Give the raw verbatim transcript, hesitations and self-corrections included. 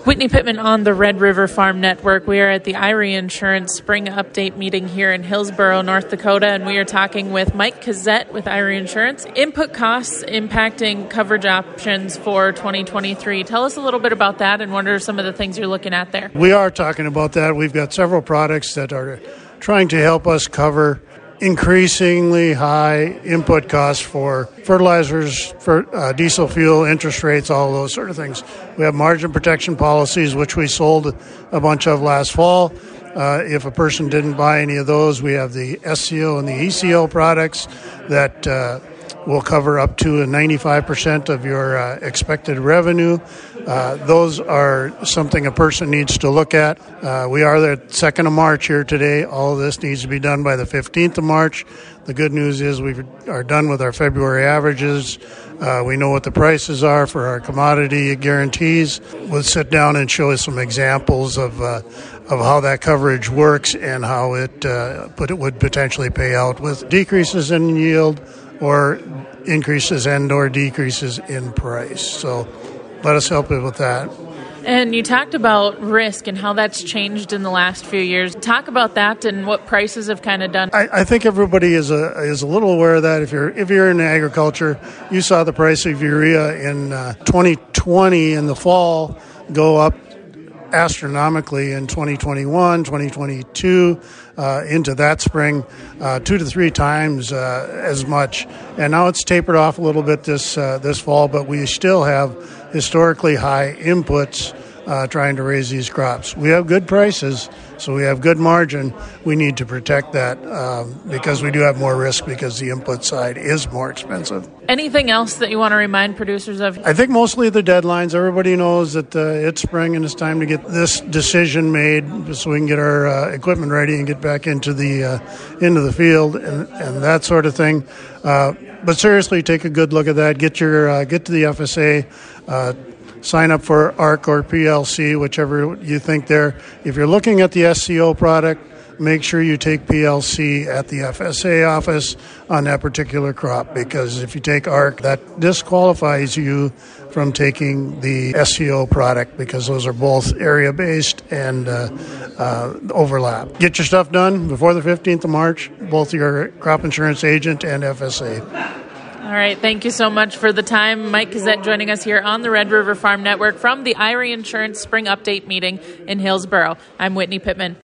Whitney Pittman on the Red River Farm Network. We are at the I R E Insurance Spring Update meeting here in Hillsboro, North Dakota, and we are talking with Mike Cassette with I R E Insurance. Input costs impacting coverage options for twenty twenty-three. Tell us a little bit about that and what are some of the things you're looking at there? We are talking about that. We've got several products that are trying to help us cover increasingly high input costs for fertilizers, for uh, diesel fuel, interest rates, all those sort of things. We have margin protection policies, which we sold a bunch of last fall. Uh, if a person didn't buy any of those, we have the S C O and the E C O products that uh, will cover up to ninety-five percent of your uh, expected revenue. Uh, those are something a person needs to look at. Uh, we are the second of March here today. All of this needs to be done by the fifteenth of March. The good news is we are done with our February averages. Uh, we know what the prices are for our commodity guarantees. We'll sit down and show you some examples of uh, of how that coverage works and how it, uh, but it would potentially pay out with decreases in yield or increases and or decreases in price. So let us help you with that. And you talked about risk and how that's changed in the last few years. Talk about that and what prices have kind of done. I, I think everybody is a is a little aware of that. If you're if you're in agriculture, you saw the price of urea in uh, twenty twenty in the fall go up astronomically in twenty twenty-one, twenty twenty-two, uh, into that spring, uh, two to three times uh, as much. And now it's tapered off a little bit this uh, this fall, but we still have historically high inputs uh, trying to raise these crops. We have good prices, so we have good margin. We need to protect that um, because we do have more risk because the input side is more expensive. Anything else that you want to remind producers of? I think mostly the deadlines. Everybody knows that uh, it's spring and it's time to get this decision made so we can get our uh, equipment ready and get back into the uh, into the field and, and that sort of thing. Uh, but seriously, take a good look at that. Get your uh, get to the F S A. Uh, sign up for A R C or P L C, whichever you think there. If you're looking at the S C O product, make sure you take P L C at the F S A office on that particular crop, because if you take A R C, that disqualifies you from taking the S C O product because those are both area-based and uh, uh, overlap. Get your stuff done before the fifteenth of March, both your crop insurance agent and F S A. All right. Thank you so much for the time. Mike Cassette joining us here on the Red River Farm Network from the I R E Insurance Spring Update meeting in Hillsboro. I'm Whitney Pittman.